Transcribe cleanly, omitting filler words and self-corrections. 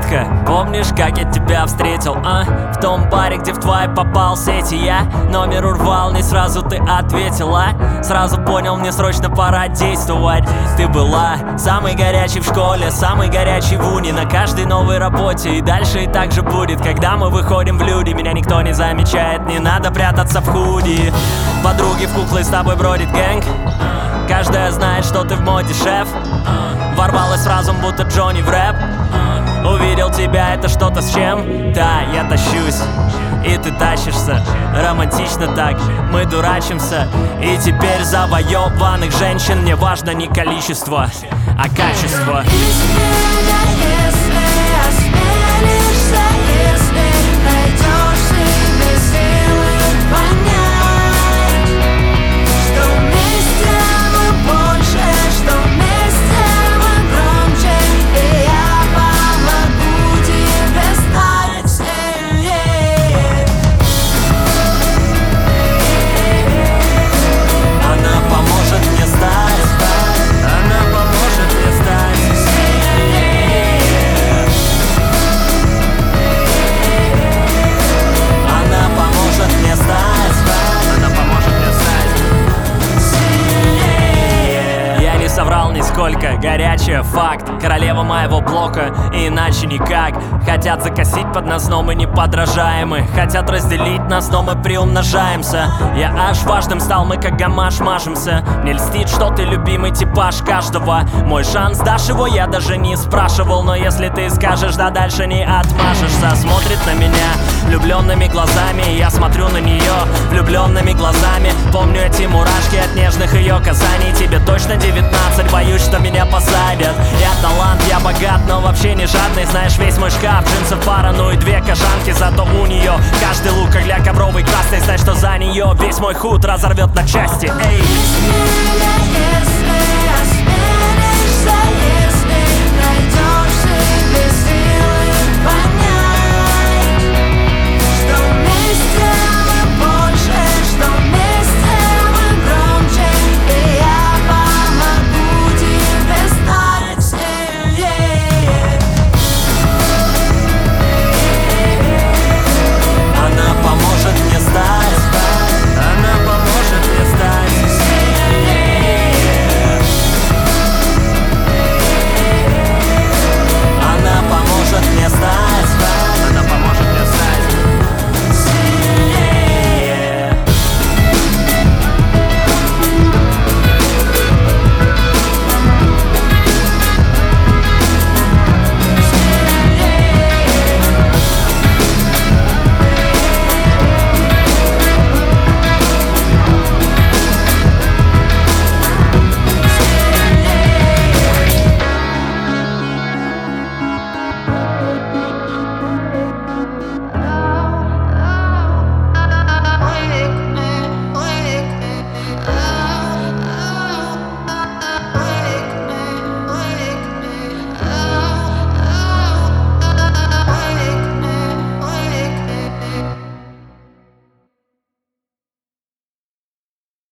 детка, помнишь, как я тебя встретил, а? В том баре, где в твой попал сети я номер урвал, не сразу ты ответила. Сразу понял, мне срочно пора действовать. Ты была самой горячей в школе, самой горячей в уни, на каждой новой работе. И дальше и так же будет, когда мы выходим в люди. Меня никто не замечает, не надо прятаться в худи. Подруги в куклы, с тобой бродит гэнг. Каждая знает, что ты в моде, шеф. Ворвалась в разум, будто Джонни в рэп. Увидел тебя, это что-то с чем? Да, я тащусь, и ты тащишься. Романтично так, мы дурачимся. И теперь завоеванных женщин мне важно не количество, а качество. Нисколько горячая, факт. Королева моего блока, и иначе никак. Хотят закосить под нас, но мы не подражаемы. Хотят разделить нас, но мы приумножаемся. Я аж важным стал, мы как гамаш мажемся. Мне льстит, что ты любимый типаж каждого. Мой шанс, дашь его, я даже не спрашивал. Но если ты скажешь, да дальше не отмажешься. Смотрит на меня влюбленными глазами, я смотрю на нее влюбленными глазами. Помню эти мурашки от нежных ее касаний. Тебе точно 19, боюсь, что меня посадят. Я талант, я богат, но вообще не жадный. Знаешь, весь мой шкаф, джинсы, пара, ну и 2 кожанки. Зато у нее каждый лук, как для ковровой красной. Знай, что за нее весь мой худ разорвет на части. Эй!